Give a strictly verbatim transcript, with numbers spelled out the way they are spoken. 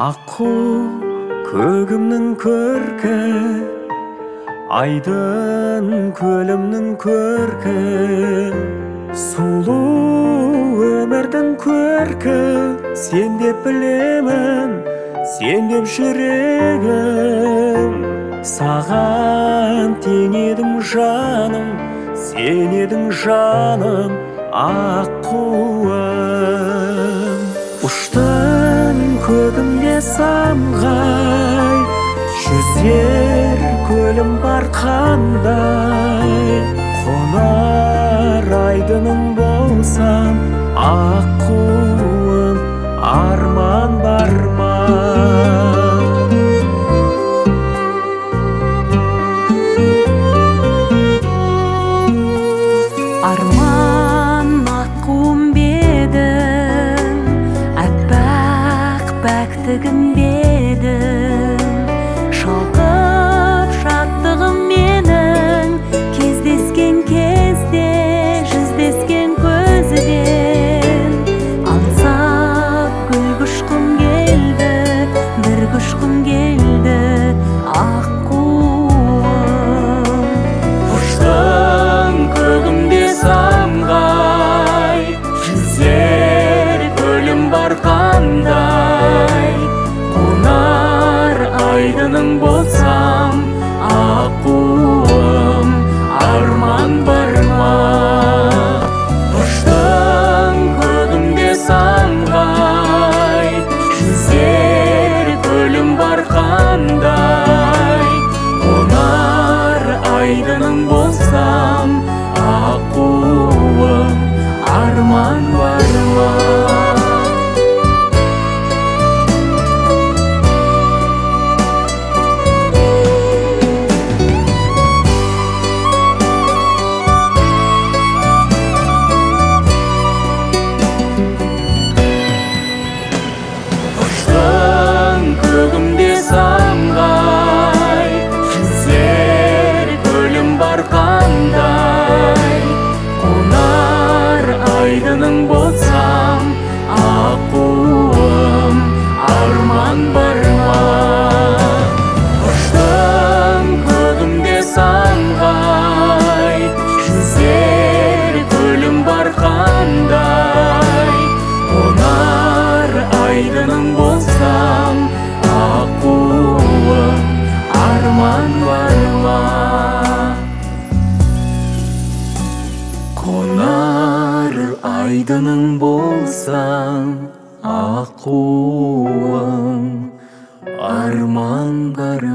аққу көгімнің көркі, айдын көлімнің көркі, сұлу өмірдің көркі. Сен деп білемін, сен деп жүрегім, саған тең едім жаным, сен едің жаным, аққуым. Ұштың көгімде самғай, жүзер көлім бар қандай. Қонар айдыным болсам, аққуым, арман бар ма? Арман аққуым бедің, аппақ пәктігім бедің, шалқып шаттығым менің, кездескен кезде, жүздескен көзбен. Аңсап гүл құшқым келді, бір құшқым келді, аққуым. Ұштың көгімде самғай, жүзер көлім бар қандай. Қонар айдыным болсам, аққуым, арман бар ма? Ұштың көгімде самғай, жүзер көлім бар қандай. Қонар айдыным болсам, аққуым, арман бар ма? Ұштың көгімде самғай, жүзер көлім бар қандай. Қонар айдыным болсам, аққуым, арман бар ма? Ұштың көгімде самғай, жүзер көлім бар қандай. Қонар айдыным болсам, аққуым, арман бар ма? Қонар айдыным болсам, аққуым, арман бар